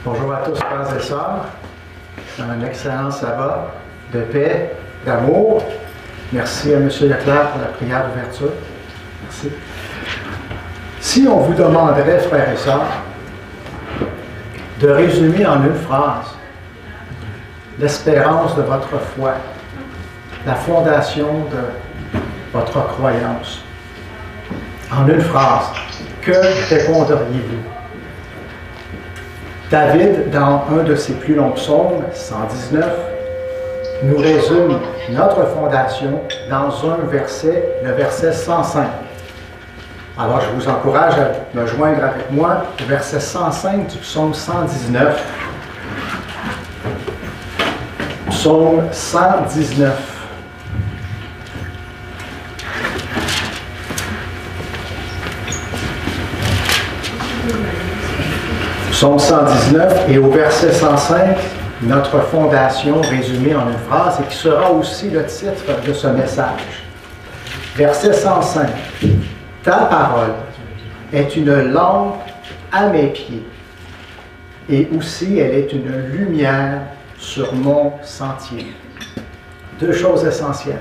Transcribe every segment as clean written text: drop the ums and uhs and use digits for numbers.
Bonjour à tous, frères et sœurs. Un excellent sabbat de paix, d'amour. Merci à M. Leclerc pour la prière d'ouverture. Merci. Si on vous demanderait, frères et sœurs, de résumer en une phrase l'espérance de votre foi, la fondation de votre croyance, en une phrase, que répondriez-vous? David, dans un de ses plus longs psaumes, 119, nous résume notre fondation dans un verset, le verset 105. Alors, je vous encourage à me joindre avec moi au verset 105 du psaume 119. Psaume 119. Psaume 119 et au verset 105, notre fondation résumée en une phrase et qui sera aussi le titre de ce message. Verset 105. Ta parole est une lampe à mes pieds et aussi elle est une lumière sur mon sentier. Deux choses essentielles.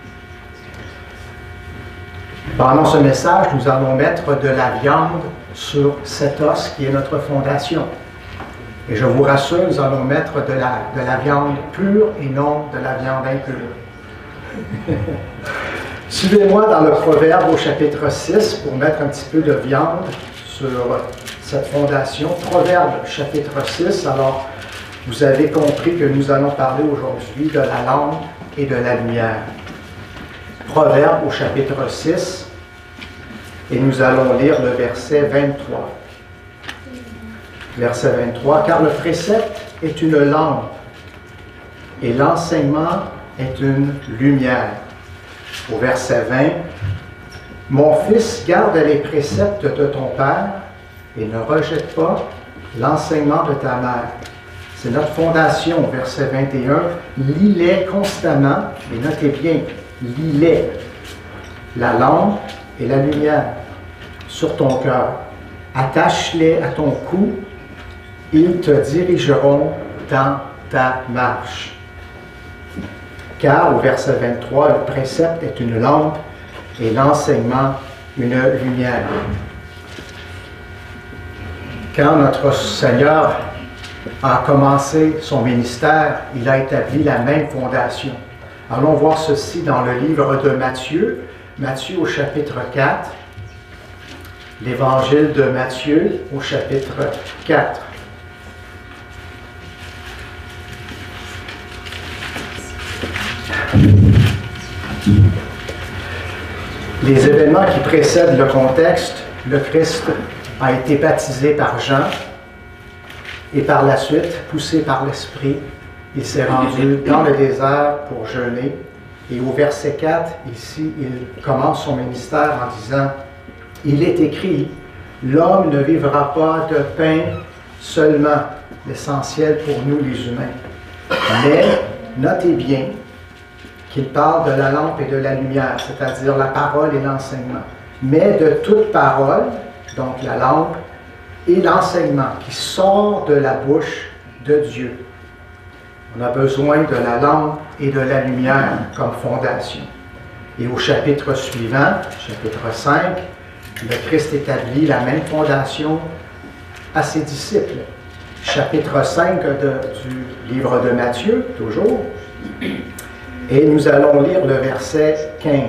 Pendant ce message, nous allons mettre de la viande sur cet os qui est notre fondation. Et je vous rassure, nous allons mettre de la viande pure et non de la viande impure. Suivez-moi dans le Proverbe au chapitre 6 pour mettre un petit peu de viande sur cette fondation. Proverbe chapitre 6, alors vous avez compris que nous allons parler aujourd'hui de la lampe et de la lumière. Proverbe au chapitre 6, et nous allons lire le verset 23. Verset 23, car le précepte est une lampe et l'enseignement est une lumière. Au verset 20, mon fils, garde les préceptes de ton père et ne rejette pas l'enseignement de ta mère. C'est notre fondation, verset 21. Lis-les constamment, et notez bien, lis-les, la lampe et la lumière sur ton cœur. Attache-les à ton cou, ils te dirigeront dans ta marche. Car, au verset 23, le précepte est une lampe et l'enseignement une lumière. Quand notre Seigneur a commencé son ministère, il a établi la même fondation. Allons voir ceci dans le livre de Matthieu, Matthieu au chapitre 4, l'évangile de Matthieu au chapitre 4. Les événements qui précèdent le contexte, le Christ a été baptisé par Jean et par la suite, poussé par l'Esprit, il s'est rendu dans le désert pour jeûner. Et au verset 4, ici, il commence son ministère en disant « Il est écrit, l'homme ne vivra pas de pain seulement, l'essentiel pour nous les humains. Mais, notez bien, qu'il parle de la lampe et de la lumière, c'est-à-dire la parole et l'enseignement. Mais de toute parole, donc la lampe, et l'enseignement qui sort de la bouche de Dieu. » On a besoin de la lampe et de la lumière comme fondation. Et au chapitre suivant, chapitre 5, le Christ établit la même fondation à ses disciples. Chapitre 5 du livre de Matthieu, toujours. Et nous allons lire le verset 15.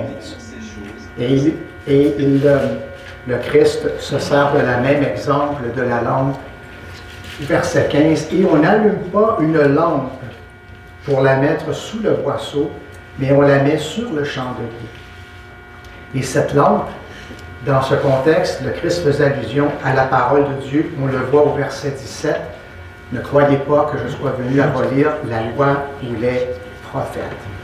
Le Christ se sert de la même exemple de la lampe. Verset 15. Et on n'allume pas une lampe pour la mettre sous le boisseau, mais on la met sur le chandelier. Et cette lampe, dans ce contexte, le Christ faisait allusion à la parole de Dieu. On le voit au verset 17. Ne croyez pas que je sois venu abolir la loi ou les prophètes.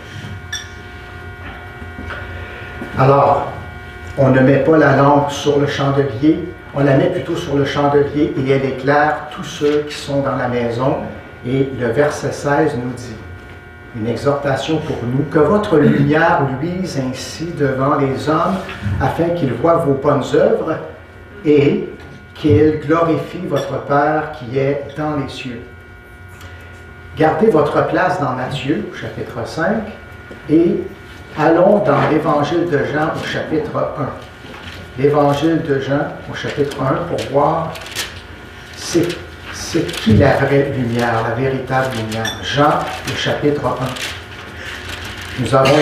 Alors, on ne met pas la lampe sur le chandelier, on la met plutôt sur le chandelier et elle éclaire tous ceux qui sont dans la maison. Et le verset 16 nous dit, une exhortation pour nous, que votre lumière luise ainsi devant les hommes, afin qu'ils voient vos bonnes œuvres et qu'il glorifie votre Père qui est dans les cieux. Gardez votre place dans Matthieu, au chapitre 5, et allons dans l'Évangile de Jean, au chapitre 1. L'Évangile de Jean, au chapitre 1, pour voir c'est qui la vraie lumière, la véritable lumière. Jean, au chapitre 1. Nous avons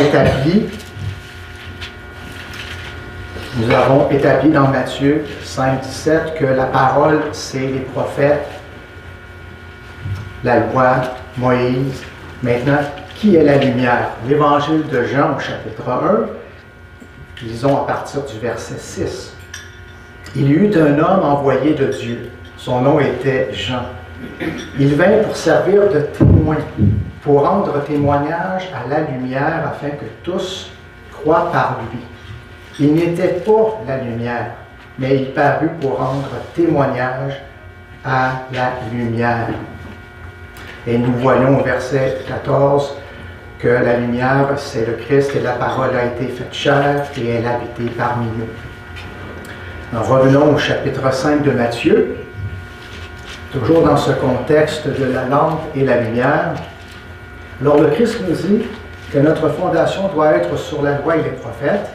établi dans Matthieu 5, 17 que la parole, c'est les prophètes, la loi, Moïse. Maintenant, qui est la lumière? L'Évangile de Jean au chapitre 1, lisons à partir du verset 6. Il y eut un homme envoyé de Dieu. Son nom était Jean. Il vint pour servir de témoin, pour rendre témoignage à la lumière afin que tous croient par lui. Il n'était pas la lumière, mais il parut pour rendre témoignage à la lumière. Et nous voyons au verset 14 que la lumière, c'est le Christ et la parole a été faite chair et elle a habité parmi nous. Alors, revenons au chapitre 5 de Matthieu, toujours dans ce contexte de la lampe et la lumière. Alors le Christ nous dit que notre fondation doit être sur la loi et les prophètes.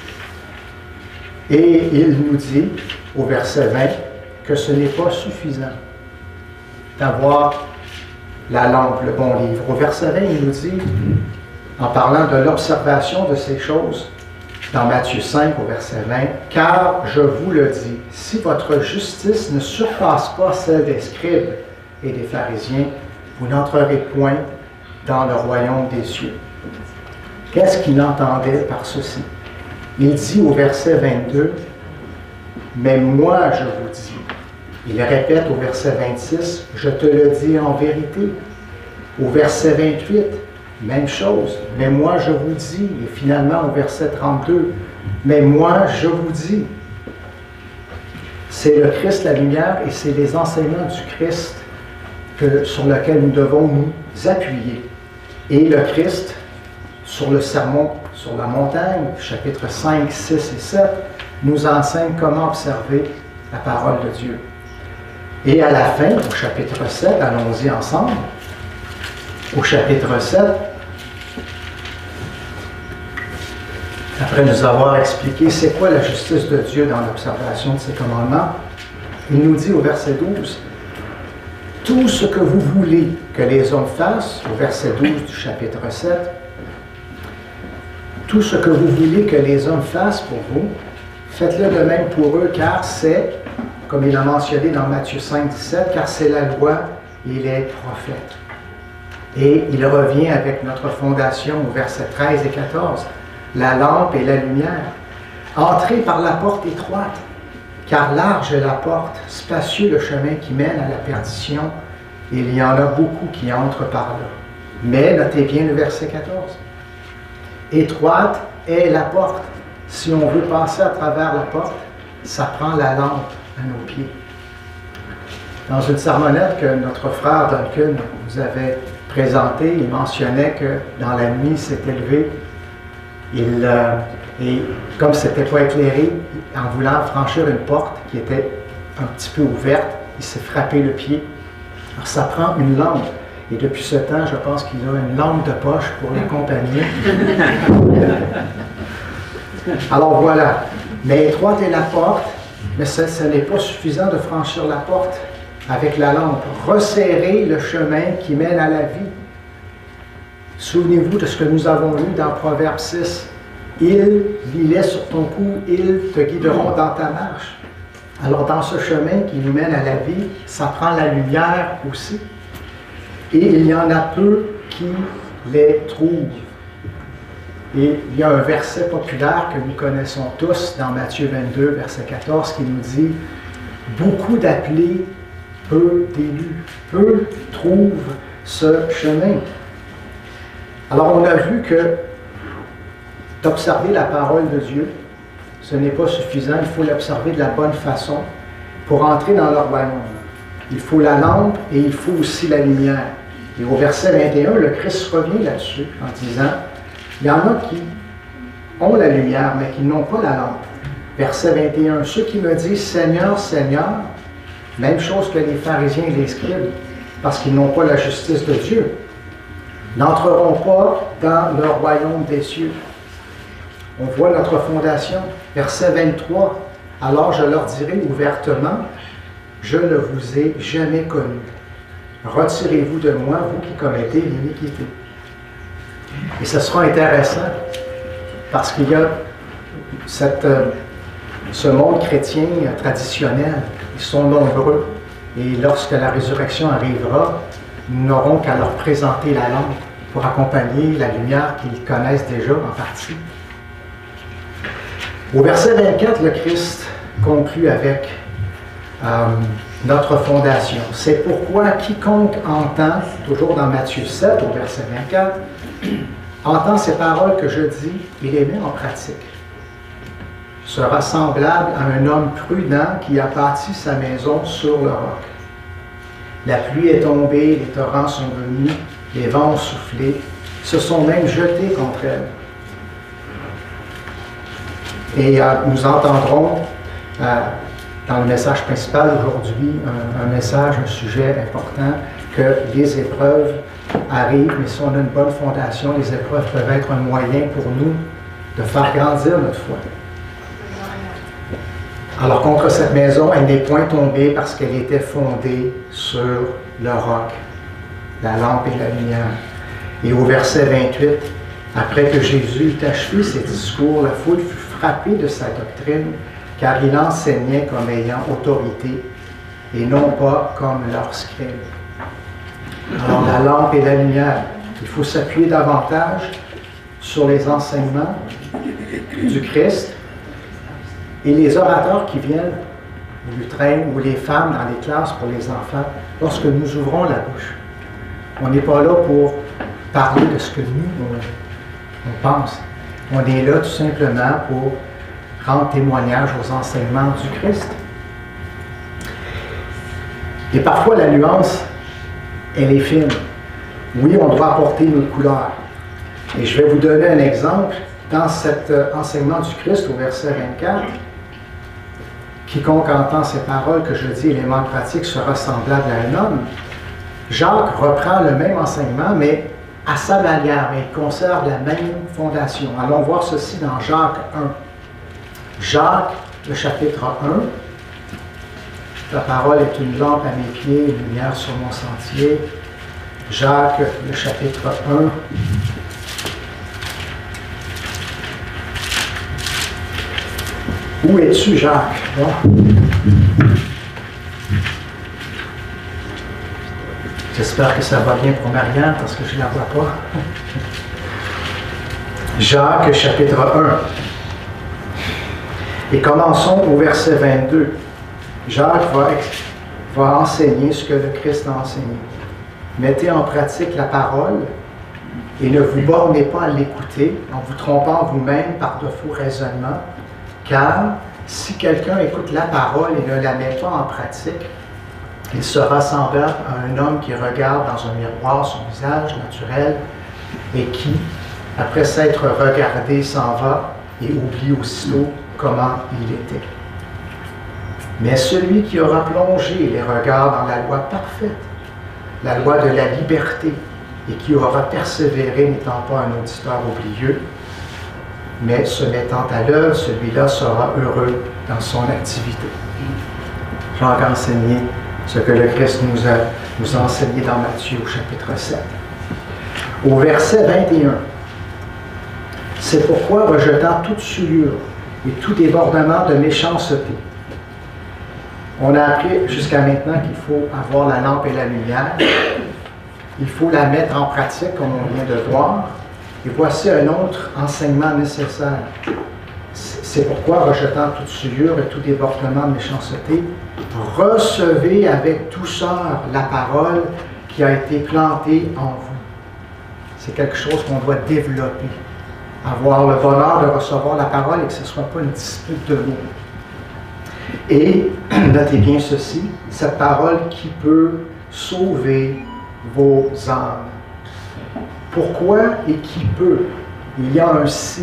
Et il nous dit, au verset 20, que ce n'est pas suffisant d'avoir la lampe, le bon livre. Au verset 20, il nous dit, en parlant de l'observation de ces choses, dans Matthieu 5, au verset 20, « Car je vous le dis, si votre justice ne surpasse pas celle des scribes et des pharisiens, vous n'entrerez point dans le royaume des cieux. » Qu'est-ce qu'il entendait par ceci? Il dit au verset 22, « Mais moi je vous dis. » Il répète au verset 26, « Je te le dis en vérité. » Au verset 28, même chose, « Mais moi je vous dis. » Et finalement au verset 32, « Mais moi je vous dis. » C'est le Christ la lumière et c'est les enseignements du Christ sur lesquels nous devons nous appuyer. Et le Christ, sur le sermon sur la montagne, chapitres 5, 6 et 7, nous enseigne comment observer la parole de Dieu. Et à la fin, au chapitre 7, allons-y ensemble, au chapitre 7, après nous avoir expliqué c'est quoi la justice de Dieu dans l'observation de ses commandements, il nous dit au verset 12, « Tout ce que vous voulez que les hommes fassent, au verset 12 du chapitre 7, tout ce que vous voulez que les hommes fassent pour vous, faites-le de même pour eux, car c'est, comme il a mentionné dans Matthieu 5, 17, car c'est la loi et les prophètes. » Et il revient avec notre fondation au verset 13 et 14, « La lampe et la lumière. Entrez par la porte étroite, car large est la porte, spacieux le chemin qui mène à la perdition, et il y en a beaucoup qui entrent par là. » Mais notez bien le verset 14. Étroite est la porte. Si on veut passer à travers la porte, ça prend la lampe à nos pieds. Dans une sermonnette que notre frère Duncan nous avait présentée, il mentionnait que dans la nuit, il s'est élevé, et comme ce n'était pas éclairé, en voulant franchir une porte qui était un petit peu ouverte, il s'est frappé le pied. Alors ça prend une lampe. Et depuis ce temps, je pense qu'il a une lampe de poche pour l'accompagner. Alors voilà. Mais étroite est la porte, mais ce n'est pas suffisant de franchir la porte avec la lampe. Resserrez le chemin qui mène à la vie. Souvenez-vous de ce que nous avons lu dans Proverbe 6. Ils, lis-les sur ton cou, ils te guideront dans ta marche. Alors dans ce chemin qui nous mène à la vie, ça prend la lumière aussi. Et il y en a peu qui les trouvent. Et il y a un verset populaire que nous connaissons tous dans Matthieu 22, verset 14, qui nous dit « Beaucoup d'appelés, peu d'élus. Peu trouvent ce chemin. » Alors on a vu que d'observer la parole de Dieu, ce n'est pas suffisant, il faut l'observer de la bonne façon pour entrer dans le royaume. Il faut la lampe et il faut aussi la lumière. Et au verset 21, le Christ revient là-dessus en disant, il y en a qui ont la lumière, mais qui n'ont pas la lampe. Verset 21, ceux qui me disent Seigneur, Seigneur, même chose que les pharisiens et les scribes, parce qu'ils n'ont pas la justice de Dieu, n'entreront pas dans le royaume des cieux. On voit notre fondation. Verset 23, alors je leur dirai ouvertement, je ne vous ai jamais connu. Retirez-vous de moi, vous qui commettez l'iniquité. Et ce sera intéressant, parce qu'il y a ce monde chrétien traditionnel. Ils sont nombreux. Et lorsque la résurrection arrivera, nous n'aurons qu'à leur présenter la lampe pour accompagner la lumière qu'ils connaissent déjà en partie. Au verset 24, le Christ conclut avec notre fondation. C'est pourquoi quiconque entend, toujours dans Matthieu 7, au verset 24, entend ces paroles que je dis et les met en pratique, sera semblable à un homme prudent qui a bâti sa maison sur le roc. La pluie est tombée, les torrents sont venus, les vents ont soufflé, se sont même jetés contre elle. Et nous entendrons dans le message principal aujourd'hui un message, un sujet important, que les épreuves arrivent, mais si on a une bonne fondation, les épreuves peuvent être un moyen pour nous de faire grandir notre foi. Alors contre cette maison, elle n'est point tombée parce qu'elle était fondée sur le roc, la lampe et la lumière. Et au verset 28, après que Jésus eut achevé ses discours, la foule fut frappée de sa doctrine, car il enseignait comme ayant autorité et non pas comme leurs scribes. Alors la lampe et la lumière, il faut s'appuyer davantage sur les enseignements du Christ. Et les orateurs qui viennent, ou le train, ou les femmes dans les classes pour les enfants, lorsque nous ouvrons la bouche, on n'est pas là pour parler de ce que nous, on pense. On est là tout simplement pour rendre témoignage aux enseignements du Christ. Et parfois, la nuance, elle est fine. Oui, on doit apporter nos couleurs. Et je vais vous donner un exemple. Dans cet enseignement du Christ, au verset 24, quiconque entend ces paroles que je dis et les met en pratique sera semblable à un homme. Jacques reprend le même enseignement, mais à sa manière, mais il conserve la même fondation. Allons voir ceci dans Jacques 1. Jacques, le chapitre 1. Ta parole est une lampe à mes pieds, une lumière sur mon sentier. Jacques, le chapitre 1. Où es-tu, Jacques? Bon. J'espère que ça va bien pour Marianne, parce que je ne la vois pas. Jacques, chapitre 1. Et commençons au verset 22. Jacques va enseigner ce que le Christ a enseigné. Mettez en pratique la parole et ne vous bornez pas à l'écouter en vous trompant vous-même par de faux raisonnements. Car si quelqu'un écoute la parole et ne la met pas en pratique, il sera semblable à un homme qui regarde dans un miroir son visage naturel et qui, après s'être regardé, s'en va et oublie aussitôt comment il était. Mais celui qui aura plongé les regards dans la loi parfaite, la loi de la liberté, et qui aura persévéré n'étant pas un auditeur oublieux, mais se mettant à l'œuvre, celui-là sera heureux dans son activité. Jacques a enseigné ce que le Christ nous a enseigné dans Matthieu au chapitre 7. Au verset 21, c'est pourquoi, rejetant toute souillure et tout débordement de méchanceté, on a appris jusqu'à maintenant qu'il faut avoir la lampe et la lumière, il faut la mettre en pratique comme on vient de voir. Et voici un autre enseignement nécessaire. C'est pourquoi, rejetant toute souillure et tout débordement de méchanceté, recevez avec douceur la parole qui a été plantée en vous. C'est quelque chose qu'on doit développer. Avoir le bonheur de recevoir la parole et que ce ne soit pas une dispute de mots. Et, notez bien ceci, cette parole qui peut sauver vos âmes. Pourquoi et qui peut? Il y a un si.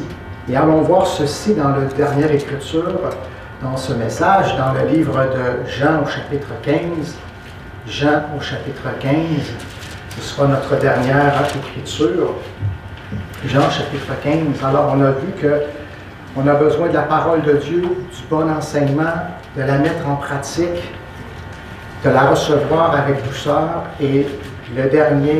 Et allons voir ceci dans la dernière écriture, dans ce message, dans le livre de Jean au chapitre 15. Jean au chapitre 15, ce sera notre dernière écriture. Jean chapitre 15. Alors on a vu qu'on a besoin de la parole de Dieu, du bon enseignement, de la mettre en pratique, de la recevoir avec douceur. Et le dernier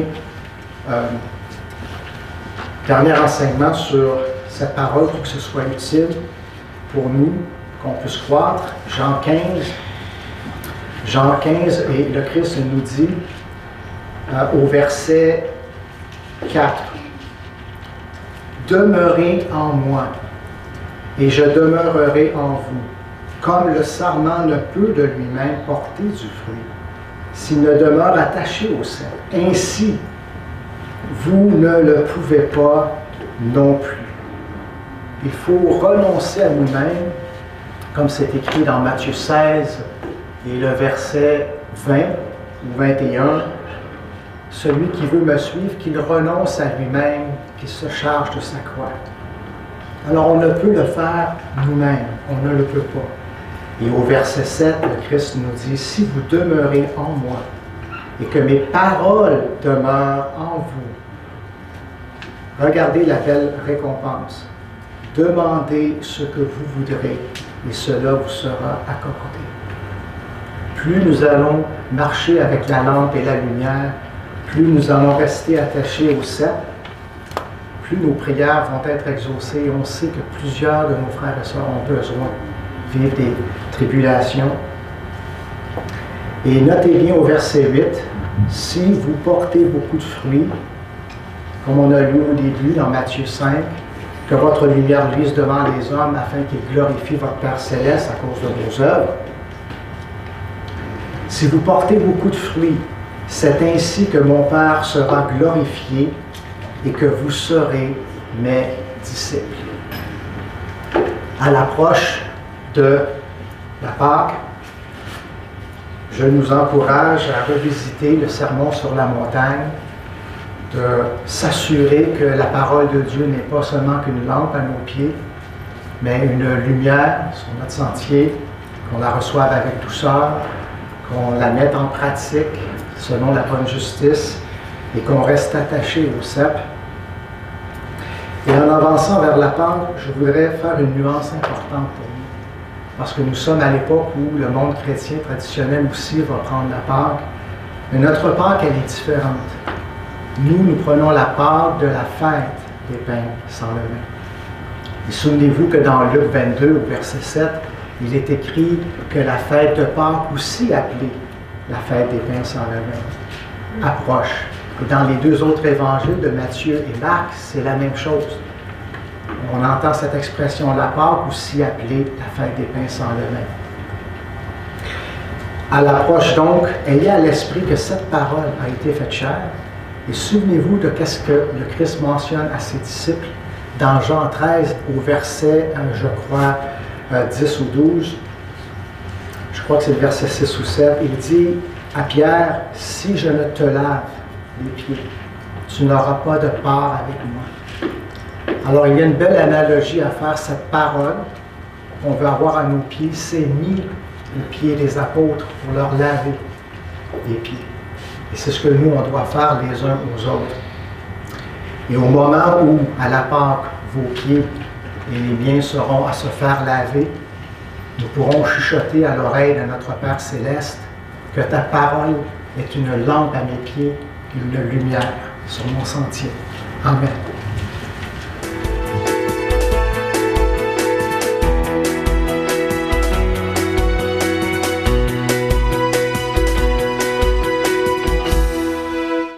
enseignement sur cette parole pour que ce soit utile pour nous, qu'on puisse croître. Jean 15. Jean 15, et le Christ nous dit au verset 4, « Demeurez en moi, et je demeurerai en vous, comme le sarment ne peut de lui-même porter du fruit, s'il ne demeure attaché au cep. Ainsi, vous ne le pouvez pas non plus. » Il faut renoncer à nous-mêmes, comme c'est écrit dans Matthieu 16, et le verset 20 ou 21, « Celui qui veut me suivre, qu'il renonce à lui-même, qu'il se charge de sa croix. » Alors on ne peut le faire nous-mêmes, on ne le peut pas. Et au verset 7, le Christ nous dit, « Si vous demeurez en moi, et que mes paroles demeurent en vous, regardez la belle récompense. Demandez ce que vous voudrez, et cela vous sera accordé. » Plus nous allons marcher avec la lampe et la lumière, plus nous allons rester attachés au cep, plus nos prières vont être exaucées. Et on sait que plusieurs de nos frères et sœurs ont besoin de vivre des tribulations. Et notez bien au verset 8, « Si vous portez beaucoup de fruits, comme on a lu au début dans Matthieu 5, que votre lumière luise devant les hommes afin qu'ils glorifient votre Père céleste à cause de vos œuvres. Si vous portez beaucoup de fruits, c'est ainsi que mon Père sera glorifié et que vous serez mes disciples. » À l'approche de la Pâque, je nous encourage à revisiter le Sermon sur la montagne, de s'assurer que la parole de Dieu n'est pas seulement qu'une lampe à nos pieds, mais une lumière sur notre sentier, qu'on la reçoive avec douceur, qu'on la mette en pratique selon la bonne justice et qu'on reste attaché au cep. Et en avançant vers la Pâque, je voudrais faire une nuance importante pour nous. Parce que nous sommes à l'époque où le monde chrétien traditionnel aussi va prendre la Pâque. Mais notre Pâque, elle est différente. Nous prenons la Pâque de la fête des pains sans levain. Et souvenez-vous que dans Luc 22, au verset 7, il est écrit que la fête de Pâques, aussi appelée la fête des pains sans levain, approche. Et dans les deux autres évangiles de Matthieu et Marc, c'est la même chose. On entend cette expression, la Pâque, aussi appelée la fête des pains sans levain. À l'approche donc, ayez à l'esprit que cette parole a été faite chair, et souvenez-vous de ce que le Christ mentionne à ses disciples dans Jean 13, au verset, je crois, 10 ou 12. Je crois que c'est le verset 6 ou 7. Il dit à Pierre, « Si je ne te lave les pieds, tu n'auras pas de part avec moi. » Alors, il y a une belle analogie à faire. Cette parole qu'on veut avoir à nos pieds, c'est mis aux pieds des apôtres pour leur laver les pieds. Et c'est ce que nous, on doit faire les uns aux autres. Et au moment où, à la Pâque, vos pieds et les miens seront à se faire laver, nous pourrons chuchoter à l'oreille de notre Père céleste que ta parole est une lampe à mes pieds et une lumière sur mon sentier. Amen.